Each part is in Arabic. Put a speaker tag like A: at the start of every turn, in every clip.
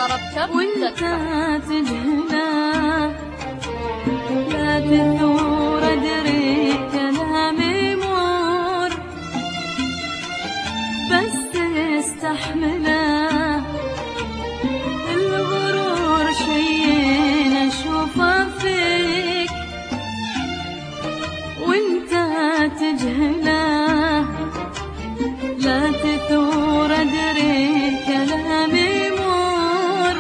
A: وانت تجهله لا تثور ادري كلامي مر بس استحمله الغرور شي اشوفه فيك وانت تجهله لا تثور ادري كلامي مر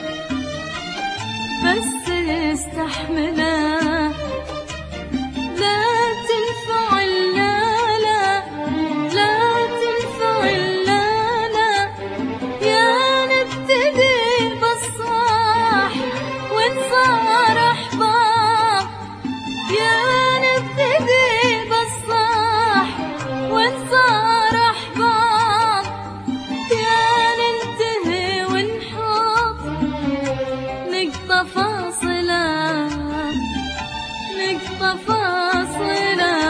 A: بس استحمله لا تنفع لا لا لا تنفع لا لا يا نبتدي بالصاح ونصار احباب يا نبتدي بالصاح ونصار احباب يا ننتهي ونحط نقطة فاصلة نقطة فاصلة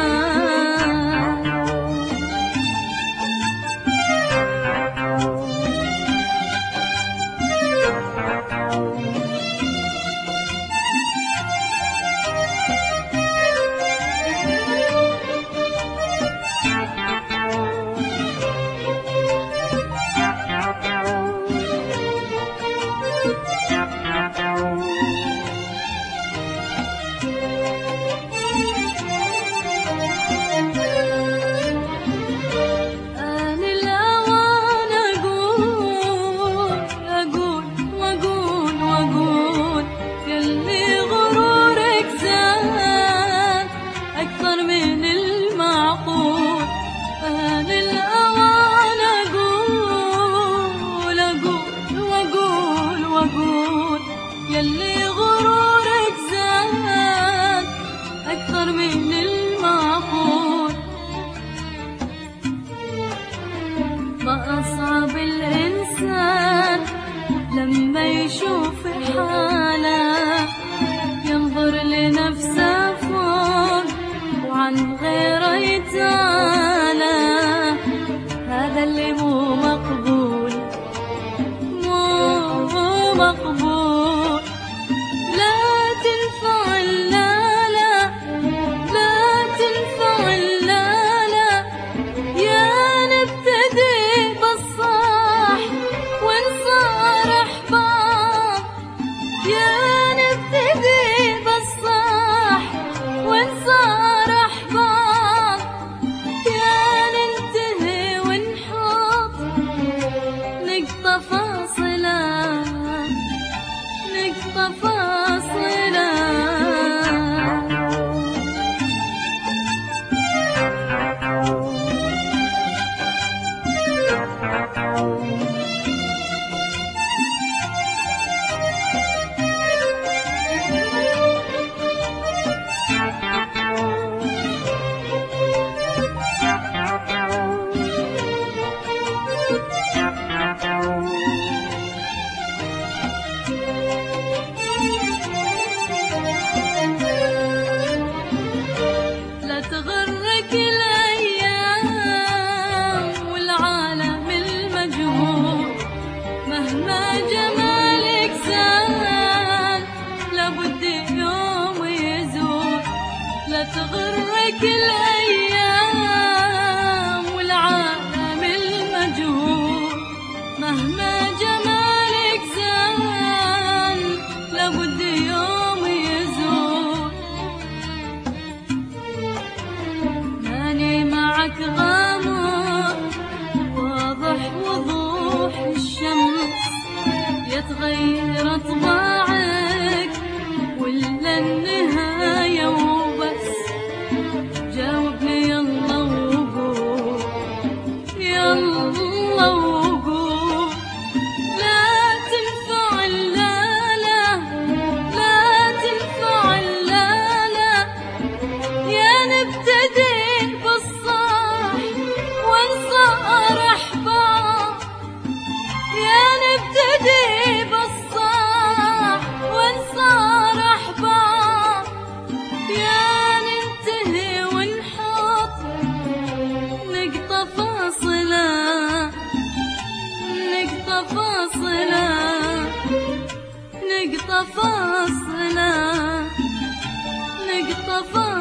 A: يلي غرورك زاد أكثر من المعقول ما أصعب الإنسان لما يشوف حاله ينظر لنفسه فوق وعن غيره يتعالى هذا اللي مو مقبول مو مقبول لا تنفع لا لا لا تنفع لا لا يا نبتدي بالصاح ونصار احباب يا نبتدي بالصاح ونصار احباب يا ننتهي ونحط نقطة فاصلة نقطة فاصلة لا تغرك الأيام والعالم المجهول مهما جمالك زال لابد يوم يزول لا تغرك الأيام والعالم المجهول مهما جمالك زال لابد يوم يزول ماني معك غامض واضح وضوح الشمس يتغير طباعك ولا النهاية وبس جاوبني يلا وقول يلا وقول لا تنفع لا لا لا تنفع لا لا يا نبتدي بالصاح ونصار احباب يا نبتدي بالصاح ونصار احباب يا ننتهي ونحط نقطة فاصلة نقطة فاصلة نقطة فاصلة